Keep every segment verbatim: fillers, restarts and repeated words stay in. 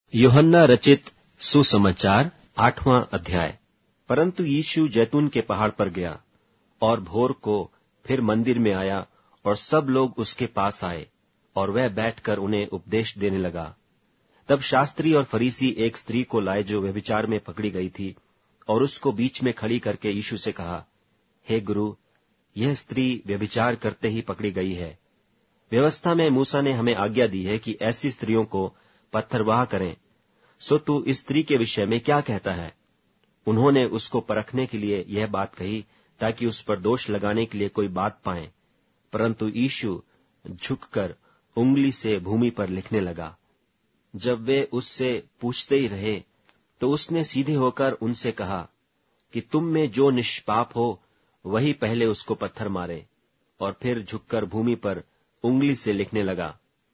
यूहन्ना रचित सुसमाचार आठवां अध्याय। परंतु यीशु जैतून के पहाड़ पर गया और भोर को फिर मंदिर में आया और सब लोग उसके पास आए और वह बैठकर उन्हें उपदेश देने लगा। तब शास्त्री और फरीसी एक स्त्री को लाए जो व्यभिचार में पकड़ी गई थी और उसको बीच में खड़ी करके यीशु से कहा, हे गुरु, यह स्त्री व्यभिचार करते ही पकड़ी गई है। व्यवस्था में मूसा ने हमें आज्ञा दी है कि ऐसी स्त्रियों को पत्थरवाह करें। सो तू इस स्त्री के विषय में क्या कहता है? उन्होंने उसको परखने के लिए यह बात कही ताकि उस पर दोष लगाने के लिए कोई बात पाएं। परंतु यीशु झुककर उंगली से भूमि पर लिखने लगा। जब वे उससे पूछते ही रहे तो उसने सीधे होकर उनसे कहा कि तुम में जो निष्पाप हो वही पहले उसको पत्थर मारे। और फिर झुककर भूमि पर उंगली से लिखने लगा।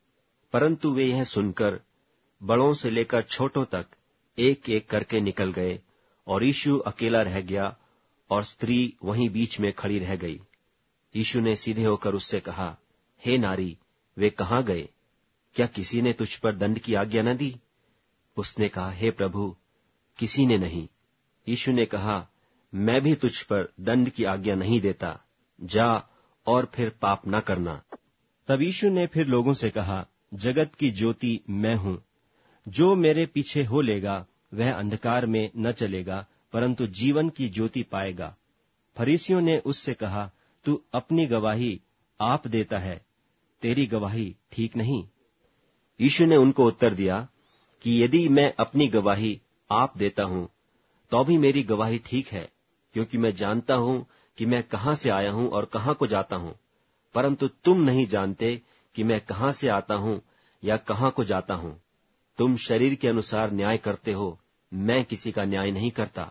परंतु वे यह सुनकर बड़ों से लेकर छोटों तक एक एक करके निकल गए और यीशु अकेला रह गया और स्त्री वहीं बीच में खड़ी रह गई। यीशु ने सीधे होकर उससे कहा, हे नारी, वे कहाँ गए? क्या किसी ने तुझ पर दंड की आज्ञा न दी? उसने कहा, हे प्रभु, किसी ने नहीं। यीशु ने कहा, मैं भी तुझ पर दंड की आज्ञा नहीं देता, जा और फिर पाप न करना। तब यीशु ने फिर लोगों से कहा, जगत की ज्योति मैं हूँ। जो मेरे पीछे हो लेगा वह अंधकार में न चलेगा परंतु जीवन की ज्योति पाएगा। फरीसियों ने उससे कहा, तू अपनी गवाही आप देता है, तेरी गवाही ठीक नहीं। यीशु ने उनको उत्तर दिया कि यदि मैं अपनी गवाही आप देता हूँ तो भी मेरी गवाही ठीक है, क्योंकि मैं जानता हूँ कि मैं कहाँ से आया हूँ और कहाँ को जाता हूँ। परंतु तुम नहीं जानते कि मैं कहाँ से आता हूँ या कहाँ को जाता हूँ। तुम शरीर के अनुसार न्याय करते हो, मैं किसी का न्याय नहीं करता।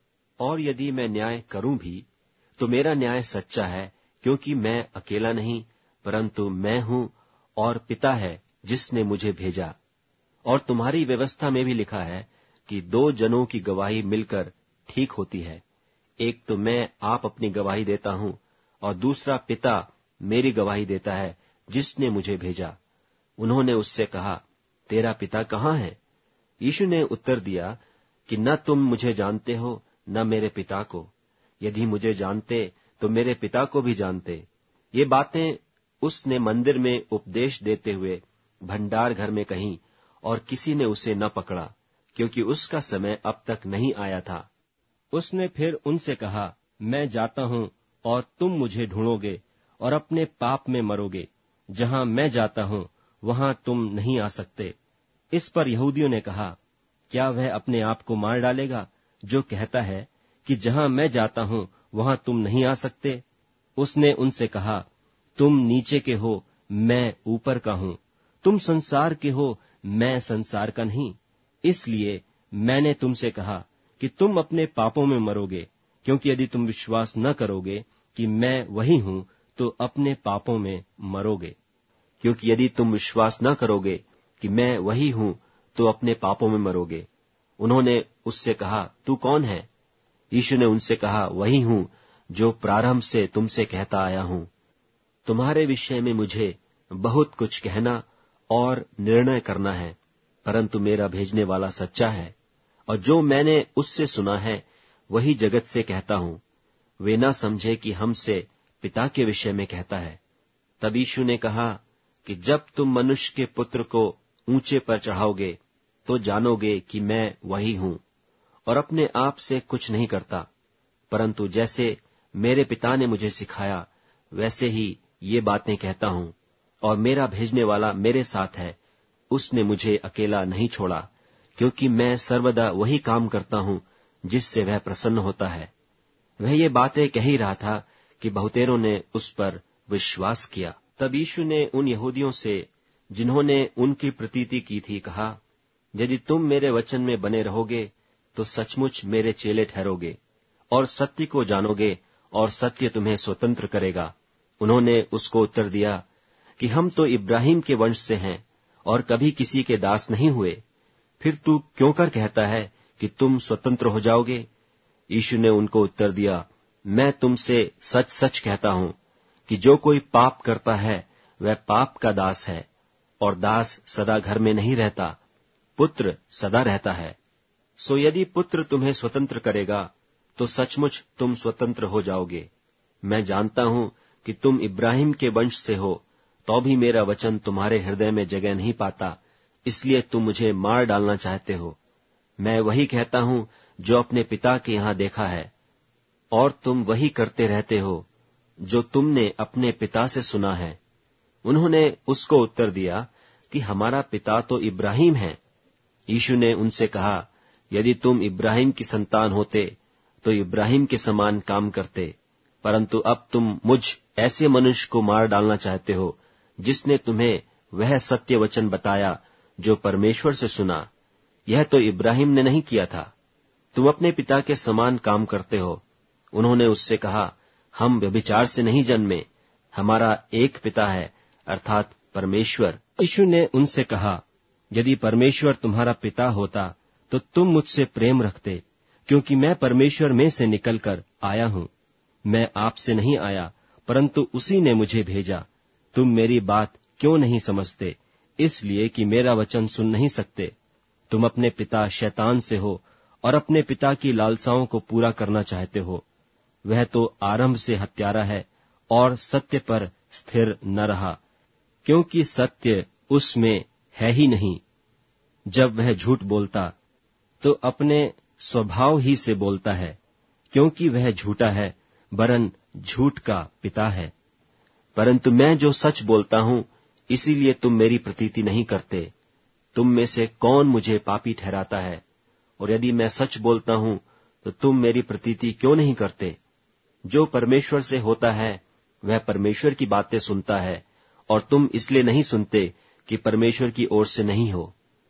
और यदि मैं न्याय करूं भी तो मेरा न्याय सच्चा है, क्योंकि मैं अकेला नहीं परंतु मैं हूं और पिता है जिसने मुझे भेजा। और तुम्हारी व्यवस्था में भी लिखा है कि दो जनों की गवाही मिलकर ठीक होती है। एक तो मैं आप अपनी गवाही देता हूं और दूसरा पिता मेरी गवाही देता है जिसने मुझे भेजा। उन्होंने उससे कहा, तेरा पिता कहाँ है? यीशु ने उत्तर दिया कि न तुम मुझे जानते हो न मेरे पिता को। यदि मुझे जानते तो मेरे पिता को भी जानते। ये बातें उसने मंदिर में उपदेश देते हुए भंडार घर में कहीं और किसी ने उसे न पकड़ा, क्योंकि उसका समय अब तक नहीं आया था। उसने फिर उनसे कहा, मैं जाता हूँ और तुम मुझे ढूंढोगे और अपने पाप में मरोगे। जहाँ मैं जाता हूँ वहाँ तुम नहीं आ सकते। इस पर यहूदियों ने कहा, क्या वह अपने आप को मार डालेगा जो कहता है कि जहाँ मैं जाता हूँ वहाँ तुम नहीं आ सकते? उसने उनसे कहा, तुम नीचे के हो, मैं ऊपर का हूँ। तुम संसार के हो, मैं संसार का नहीं। इसलिए मैंने तुमसे कहा कि तुम अपने पापों में मरोगे, क्योंकि यदि तुम विश्वास न करोगे कि मैं वही हूँ तो अपने पापों में मरोगे। क्योंकि यदि तुम विश्वास न करोगे कि मैं वही हूं तो अपने पापों में मरोगे। उन्होंने उससे कहा, तू कौन है? यीशु ने उनसे कहा, वही हूं जो प्रारंभ से तुमसे कहता आया हूं। तुम्हारे विषय में मुझे बहुत कुछ कहना और निर्णय करना है, परंतु मेरा भेजने वाला सच्चा है और जो मैंने उससे सुना है वही जगत से कहता हूं। वे न समझे कि हमसे पिता के विषय में कहता है। तब यीशु ने कहा कि जब तुम मनुष्य के पुत्र को ऊंचे पर चढ़ाओगे तो जानोगे कि मैं वही हूं और अपने आप से कुछ नहीं करता, परंतु जैसे मेरे पिता ने मुझे सिखाया वैसे ही ये बातें कहता हूं। और मेरा भेजने वाला मेरे साथ है, उसने मुझे अकेला नहीं छोड़ा, क्योंकि मैं सर्वदा वही काम करता हूं जिससे वह प्रसन्न होता है। वह ये बातें कह ही रहा था कि बहुतेरों ने उस पर विश्वास किया। तब यीशु ने उन यहूदियों से जिन्होंने उनकी प्रतीति की थी कहा, यदि तुम मेरे वचन में बने रहोगे तो सचमुच मेरे चेले ठहरोगे और सत्य को जानोगे और सत्य तुम्हें स्वतंत्र करेगा। उन्होंने उसको उत्तर दिया कि हम तो इब्राहिम के वंश से हैं और कभी किसी के दास नहीं हुए। फिर तू क्यों कर कहता है कि तुम स्वतंत्र हो जाओगे? यीशु ने उनको उत्तर दिया, मैं तुमसे सच सच कहता हूं कि जो कोई पाप करता है वह पाप का दास है, और दास सदा घर में नहीं रहता पुत्र सदा रहता है। सो यदि पुत्र तुम्हें स्वतंत्र करेगा तो सचमुच तुम स्वतंत्र हो जाओगे। मैं जानता हूं कि तुम इब्राहिम के वंश से हो, तो भी मेरा वचन तुम्हारे हृदय में जगह नहीं पाता, इसलिए तुम मुझे मार डालना चाहते हो। मैं वही कहता हूं जो अपने पिता के यहां देखा है, और तुम वही करते रहते हो जो तुमने अपने पिता से सुना है। उन्होंने उसको उत्तर दिया कि हमारा पिता तो इब्राहिम है। यीशु ने उनसे कहा, यदि तुम इब्राहिम की संतान होते तो इब्राहिम के समान काम करते, परंतु अब तुम मुझ ऐसे मनुष्य को मार डालना चाहते हो जिसने तुम्हें वह सत्य वचन बताया जो परमेश्वर से सुना। यह तो इब्राहिम ने नहीं किया था। तुम अपने पिता के समान काम करते हो। उन्होंने उससे कहा, हम व्यभिचार से नहीं जन्मे, हमारा एक पिता है, अर्थात परमेश्वर। यीशु ने उनसे कहा, यदि परमेश्वर तुम्हारा पिता होता तो तुम मुझसे प्रेम रखते, क्योंकि मैं परमेश्वर में से निकलकर आया हूं। मैं आपसे नहीं आया, परंतु उसी ने मुझे भेजा। तुम मेरी बात क्यों नहीं समझते? इसलिए कि मेरा वचन सुन नहीं सकते। तुम अपने पिता शैतान से हो और अपने पिता की लालसाओं को पूरा करना चाहते हो। वह तो आरंभ से हत्यारा है और सत्य पर स्थिर न रहा, क्योंकि सत्य उसमें है ही नहीं। जब वह झूठ बोलता तो अपने स्वभाव ही से बोलता है, क्योंकि वह झूठा है, वरन झूठ का पिता है। परंतु मैं जो सच बोलता हूं, इसीलिए तुम मेरी प्रतीति नहीं करते। तुम में से कौन मुझे पापी ठहराता है? और यदि मैं सच बोलता हूं तो तुम मेरी प्रतीति क्यों नहीं करते? जो परमेश्वर से होता है वह परमेश्वर की बातें सुनता है, और तुम इसलिए नहीं सुनते कि परमेश्वर की ओर से नहीं हो।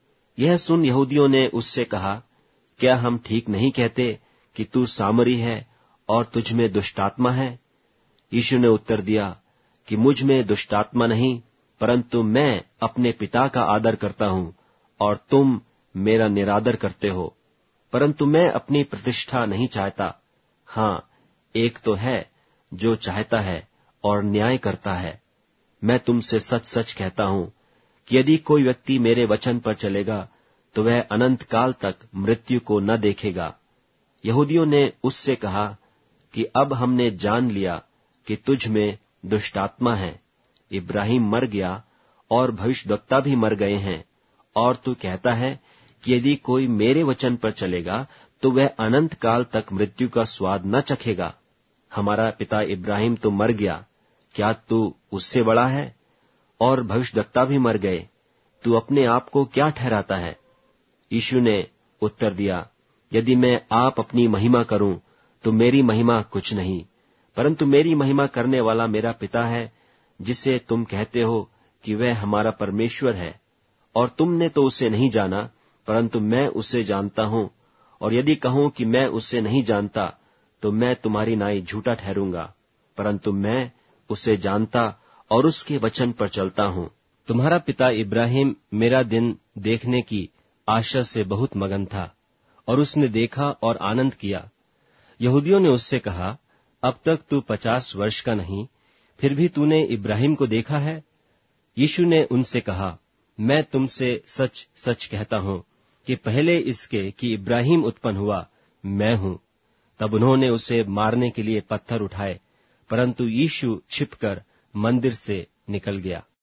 यह सुन यहूदियों ने उससे कहा, क्या हम ठीक नहीं कहते कि तू सामरी है और तुझ में दुष्टात्मा है? यीशु ने उत्तर दिया कि मुझ में दुष्टात्मा नहीं, परंतु मैं अपने पिता का आदर करता हूं और तुम मेरा निरादर करते हो। परंतु मैं अपनी प्रतिष्ठा नहीं चाहता। हाँ, एक तो है जो चाहता है और न्याय करता है। मैं तुमसे सच सच कहता हूं कि यदि कोई व्यक्ति मेरे वचन पर चलेगा तो वह अनंत काल तक मृत्यु को न देखेगा। यहूदियों ने उससे कहा कि अब हमने जान लिया कि तुझ में दुष्टात्मा है। इब्राहिम मर गया और भविष्यद्वक्ता भी मर गए हैं, और तू कहता है कि यदि कोई मेरे वचन पर चलेगा तो वह अनंत काल तक मृत्यु का स्वाद न चखेगा। हमारा पिता इब्राहिम तो मर गया, क्या तू उससे बड़ा है? और भविष्यद्वक्ता भी मर गए, तू अपने आप को क्या ठहराता है? यीशु ने उत्तर दिया, यदि मैं आप अपनी महिमा करूं तो मेरी महिमा कुछ नहीं, परंतु मेरी महिमा करने वाला मेरा पिता है, जिसे तुम कहते हो कि वह हमारा परमेश्वर है। और तुमने तो उसे नहीं जाना, परंतु मैं उसे जानता हूं, और यदि कहूं कि मैं उसे नहीं जानता तो मैं तुम्हारी नाई झूठा ठहरूंगा। परंतु मैं उसे जानता और उसके वचन पर चलता हूं। तुम्हारा पिता इब्राहिम मेरा दिन देखने की आशा से बहुत मगन था, और उसने देखा और आनंद किया। यहूदियों ने उससे कहा, अब तक तू पचास वर्ष का नहीं, फिर भी तूने इब्राहिम को देखा है? यीशु ने उनसे कहा, मैं तुमसे सच सच कहता हूं कि पहले इसके कि इब्राहिम उत्पन्न हुआ, मैं हूं। तब उन्होंने उसे मारने के लिए पत्थर उठाए, परंतु यीशु छिपकर मंदिर से निकल गया।